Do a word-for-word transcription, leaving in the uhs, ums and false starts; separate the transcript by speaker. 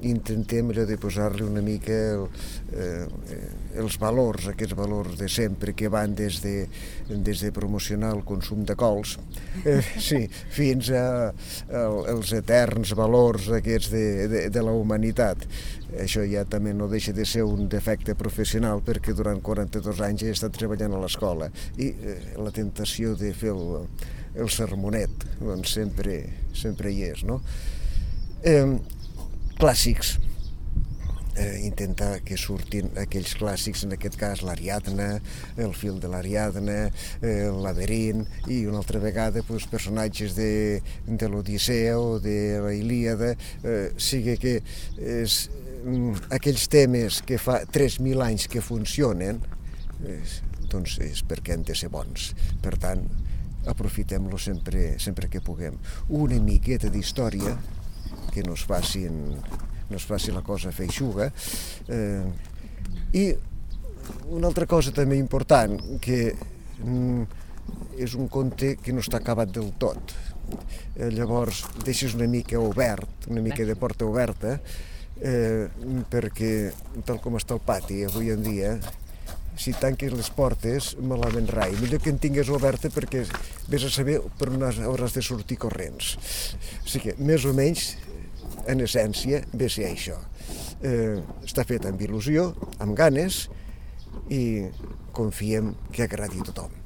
Speaker 1: intentem allò de posar-li una mica el, eh, els valors, aquests valors de sempre que van des de, des de promocionar el consum de cols, eh, sí, fins a, a, als eterns valors aquests de, de, de la humanitat. Això ja també no deixa de ser un defecte professional, perquè durant quaranta-dos anys he estat treballant a l'escola i eh, la tentació de fer el, el sermonet doncs sempre, sempre hi és, no? Eh, clàssics. Eh, intentar que surtin aquells clàssics, en aquest cas l'Ariadna, el fil de l'Ariadna, eh, el laberint, i una altra vegada pues, personatges de, de l'Odissea o de la Ilíada, eh, sigui que és, aquells temes que fa tres mil anys que funcionen, eh, doncs és perquè han de ser bons. Per tant, aprofitem-lo sempre, sempre que puguem. Una miqueta d'història, que no es facin no es faci la cosa feixuga. Eh, I una altra cosa també important, que mm, és un conte que no està acabat del tot. Eh, llavors, deixes una mica obert, una mica de porta oberta, eh, perquè, tal com està el pati avui en dia, si tanques les portes, malament rai. Millor que en tingues oberta perquè vés a saber per on hauràs de sortir corrents. O sigui que, més o menys, en essència, ve a ser això. Eh, està fet amb il·lusió, amb ganes, i confiem que agradi a tothom.